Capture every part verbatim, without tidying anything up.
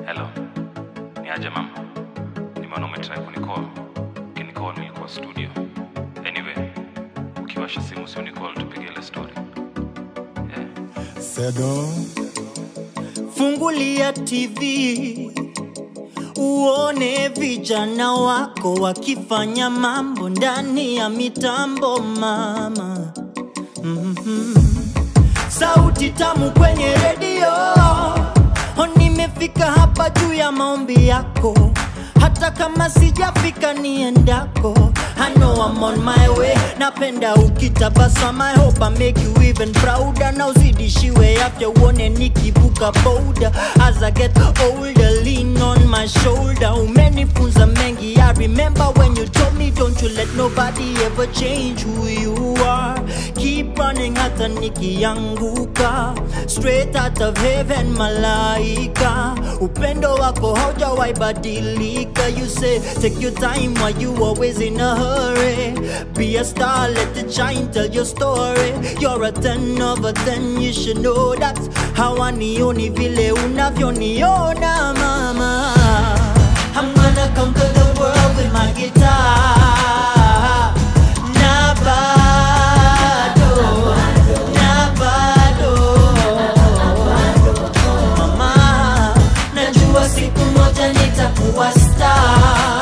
Hello. Ni aje mama? Nimeona umetry kunicall. Ukinicall nilikuwa studio. Anyway, ukiwasha simu usionicall tupige ile story. Yeah. Sedo. Fungulia T V uone vijana wako wakifanya mambo ndani ya mitambo mama. Mm-hmm. Sauti tamu kwenye radio. Oh, nimefika hapa juu ya maombi yako. Hata kama sijafika niendako, I know I'm on my way. Napenda ukitabasama, I hope I make you even prouder. Na uzidishiwe afya uone nikivuka boda. As I get older, lean on my shoulder. Umenifunza mengi, I remember when you told me don't you let nobody ever change who you are. Keep running hata nikianguka. Straight out of heaven malaika. Upendo wako haujawahi badilika. You say take your time while you always in a hurry. Be a star, let it shine, tell your story. You're a ten over ten, you should know that. Hawanioni vile unavyoniona mama. I'm gonna conquer the world with my guitar. Nabado, nabado, mama. Najua siku moja nitakuwa star.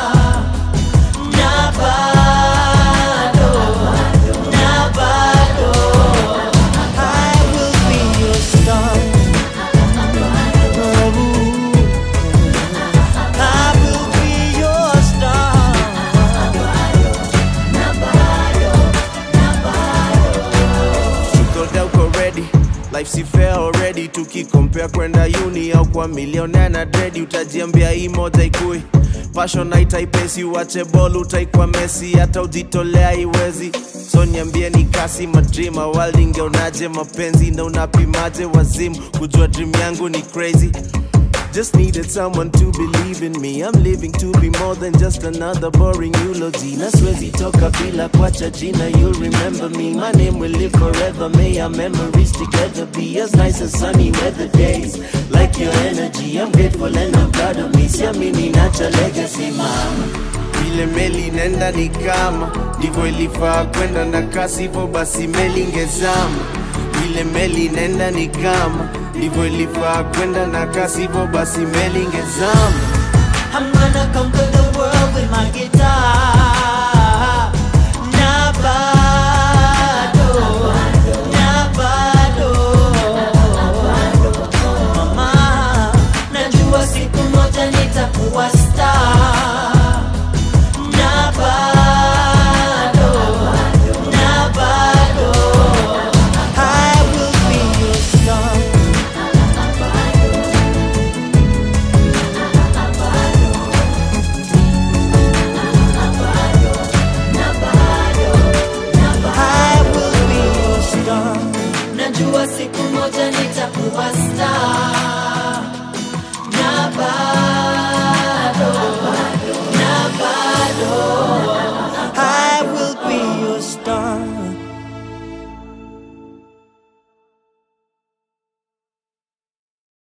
Nabado, nabado, I will be your star. I will be your star. Tuko uko ready. Life si fair already. Tukikompare kwenda uni au kwa millionaire na dread, utajiambia hii moja ikui. Passion haitaipesi, uache ball utaikwa Messi. Hata ujitolea iwezi. So niambie ni kasi madream. World ingeonaje mapenzi na unapimaje wazimu. Kujua dream yangu ni crazy. Just needed someone to believe in me. I'm living to be more than just another boring eulogy. Na siwezi toka bila kuacha jina. You'll remember me, my name will live forever. May our memories together be as nice as sunny weather days. Like your energy, I'm grateful and I'm proud of me. Siamini nacha legacy mama. Vile meli nenda ni kama ndivyo ilifaa kwenda na kasi, hivyo basi meli ingezama. Vile meli nenda ni kama ndivyo ilifaa kwenda na kasi, hivyo basi meli ingezama. I'm gonna conquer the world with my guitar.